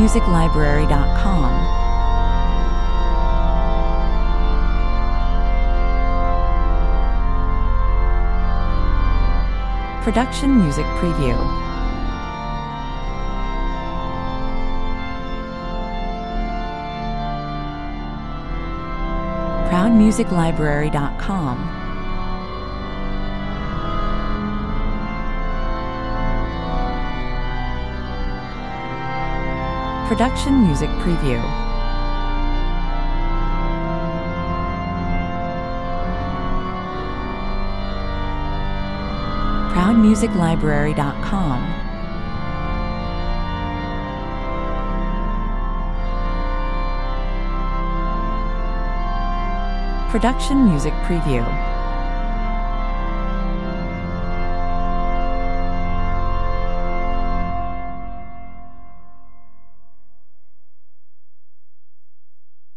ProudMusicLibrary.com. Production Music Preview. ProudMusicLibrary.com. Production Music Preview. ProudMusicLibrary.com. Production Music Preview.